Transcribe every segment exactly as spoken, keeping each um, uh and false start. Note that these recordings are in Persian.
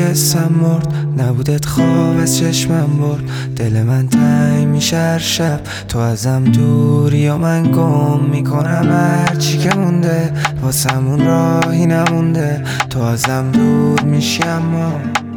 اسم مرد، نبودت خواب از چشمم برد. دل من تنگ میشه هر شب، تو ازم دوری یا من گم میکنم هرچی که مونده. واسمون راهی نمونده، تو ازم دور میشی اما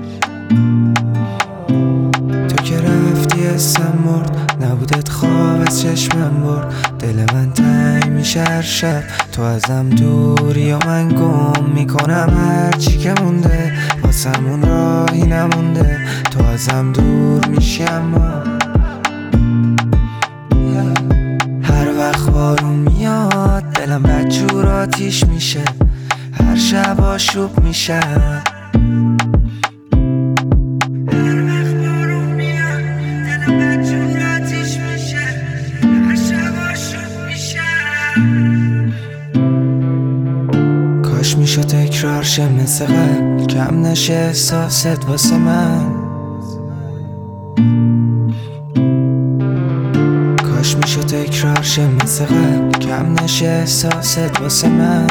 تو که رفتی اسم مرد، نبودت خواب از چشمم برد. دل من تنگ میشه هر شب، تو ازم دوری یا من گم میکنم هرچی که مونده. واسمون راهی نمونده، تو ازم دور میشی اما هر وقت بارون میاد دلم بدجور آتیش میشه، هر شب آشوب میشه. کاش میشد تکرار شه مثل قبل، کم نشه احساست واسه من. کاش میشد تکرار شه مثل قبل، کم نشه احساست واسه من.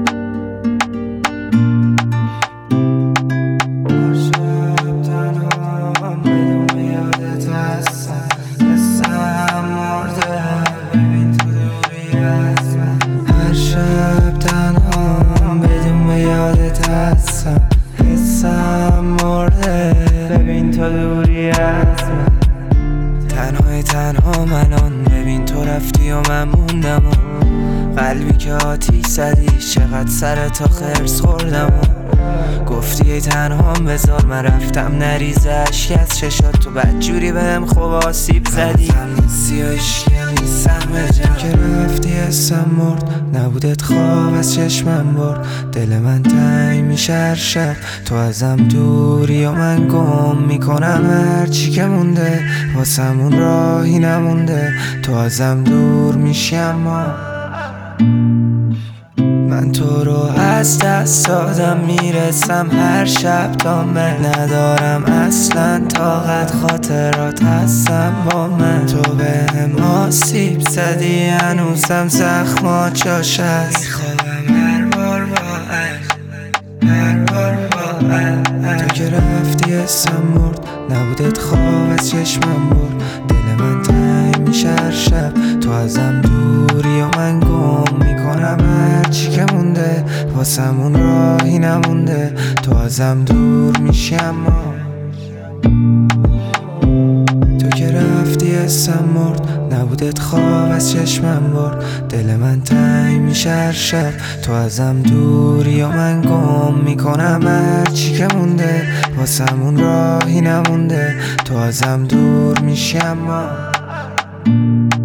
حسم مرده ببین تو دوری از من. تنهای تنها منان ببین تو رفتی و من موندم و قلبی که آتیش زدی چقدر سر تا خرس خوردم و گفتی ای تنهام بذار من رفتم نریزه اشک از چشات، تو بدجوری بهم خوب آسیب زدی. سیاهش نیستم بجم که رفتی اسم مرد، نبودت خواب از چشمم برد. دل من تنگ میشه هر شب، تو ازم دوری یا من گم میکنم هرچی که مونده. واسمون راهی نمونده، تو ازم دور میشی اما من تو رو از دست دادم میرسم هر شب تا من ندارم اصلا طاقت، خاطرات هستم با من. تو بهم آسیب زدی هنوزم زخما جاش هست، میخوابم هر بار با عشق، هر بار با عشق. تو که رفتی اسم مرد، نبودت خواب از چشمم برد. دل من تنگ میشه هر شب، تو ازم دوری و من گم میکنم هرچی که مونده. واسمون راهی نمونده، تو ازم دور میشی اما تو که رفتی اسم مرد، نبودت خواب از چشمم برد. دل من تنگ میشه هر شب، تو ازم دوری و من گم میکنم هرچی که مونده. واسمون راهی نمونده، تو ازم دور میشی اما